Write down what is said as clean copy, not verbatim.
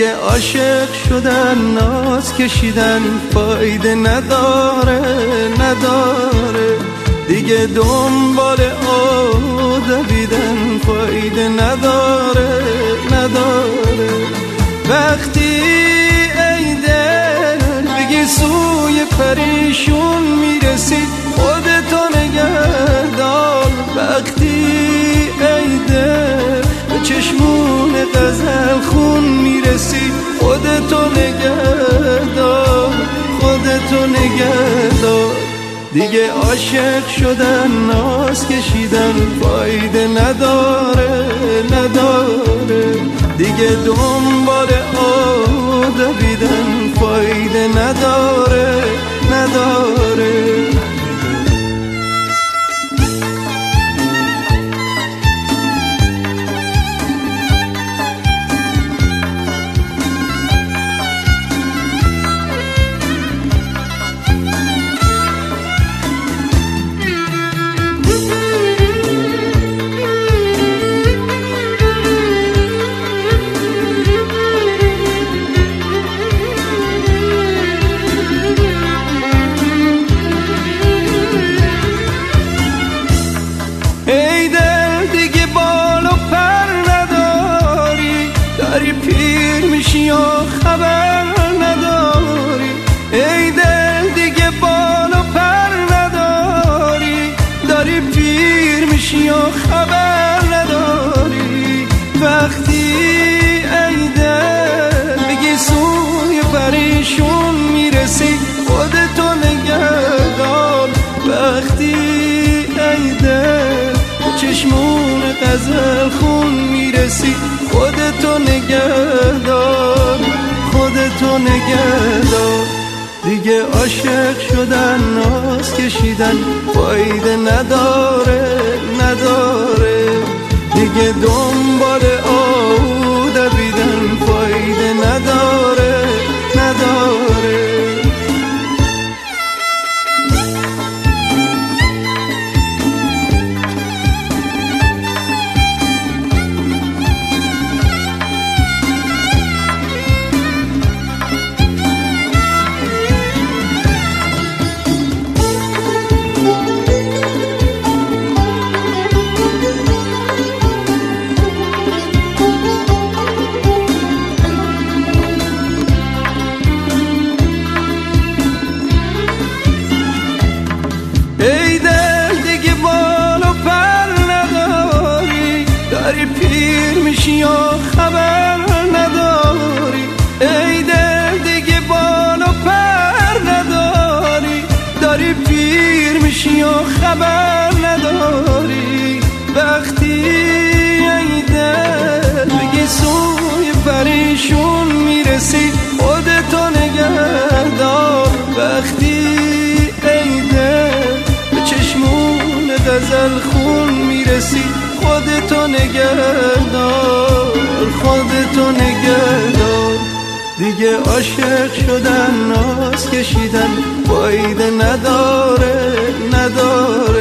دیگه عاشق شدن ناز کشیدن فایده نداره دیگه دنبال دویدن فایده نداره وقتی ای دل بگی سوی پریشون میرسی خودتو نگه دار وقتی ای دل به چشمون غزل خون میرسی خودتو نگه دار دیگه عاشق شدن ناز کشیدن فایده نداره دیگه دنبال دویدن فایده نداره داری پیر میشی یا خبر نداری ای دل دیگه بال و پر نداری داری پیر میشی یا خبر نداری وقتی ای دل میگی سوی پریشون میرسی خودتو نگه دار وقتی ای دل چشمون غزل خون میرسی خودتو نگه دار دیگه عاشق شدن ناز کشیدن فایده نداره دیگه دنبال دویدن فایده نداره ای دل دیگه بال و پر نداری داری پیر میشی یا خبر نداری ای دل دیگه بال و پر نداری داری پیر میشی یا خبر نداری وقتی ای دل بگی سوی پریشون میرسی خودتو نگه دار وقتی ای دل چشمون غزل خون میرسی خودتو نگه دار دیگه عاشق شدن ناز کشیدن فایده نداره